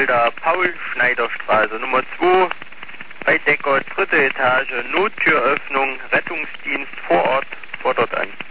Elberfelder Paul-Schneider-Straße, Nummer 2, bei Decker, dritte Etage, Nottüröffnung, Rettungsdienst vor Ort, fordert an.